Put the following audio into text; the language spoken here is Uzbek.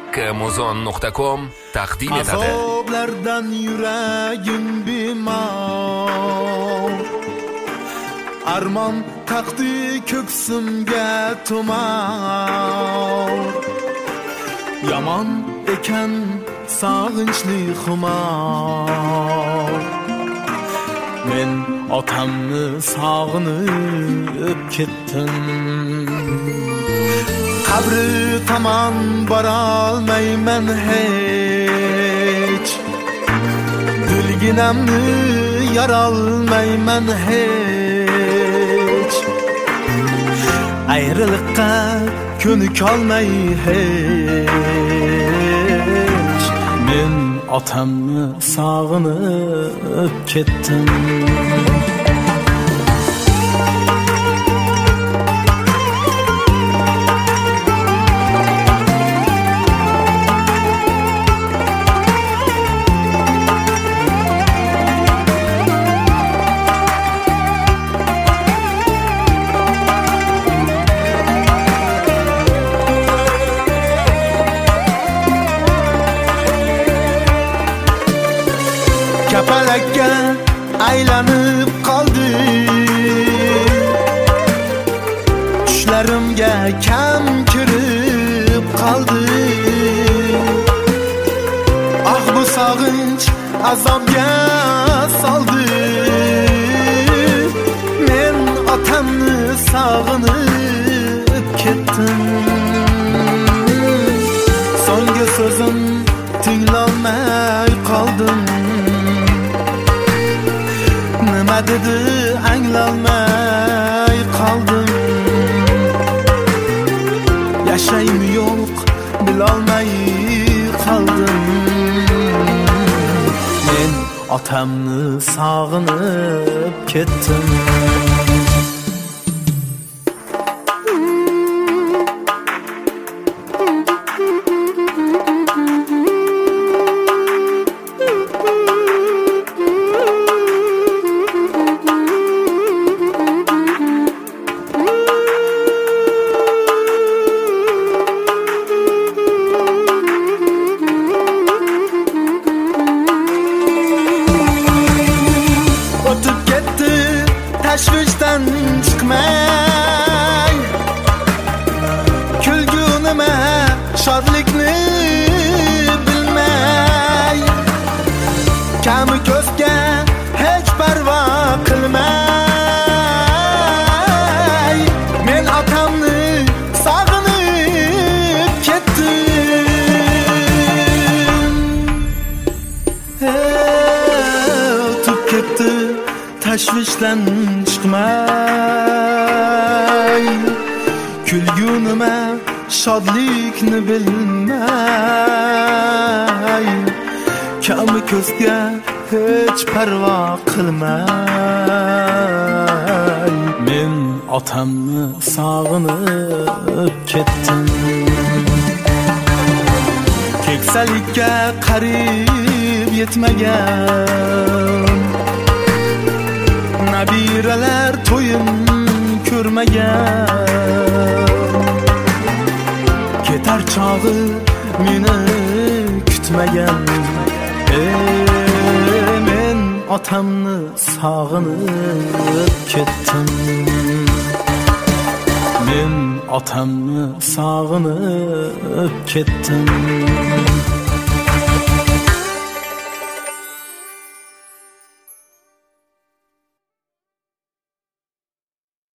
Muzon.com taqdim etadi. Azoblardan yuragim bemor, armon taqdi ko'ksimga tumor. Yomon ekan sog'inchli xumor, men otamni sog'inib ketdim. Qabri tomon borolmayman hech, dilginamni yorolmayman hech. Ayriliqqa ko'nikolmay hech, men otamni sog'inib ketdim. Kapalakka aylanib qoldi, tushlarimga kam kirib qoldi. Ah, bu sog'inch azobga soldi, men otamni sog'inib ketdim. So'nggi so'zim tinglolmay qoldim, nima dedi anglolmay qoldim. Yashaymi yo'q bilolmay qoldim, men otamni sog'inib ketdim. Tashvishdan chiqmay, kulgunima shodlikni bilmay, kami ko'zga hech parvo qilmay, men otamni sog'inib ketdim. O'tib ketdi tashvishdan chiqmay, kulgunima shodlikni bilmay, kami ko'zga hech parvo qilmay, men otamni sog'inib ketdim. Keksalikka qarib yetmagan, nabiralar to'yim ko'rmagan, ketar chog'i meni kutmagan. Men otamni sog'inib ketdim, men otamni sog'inib ketdim.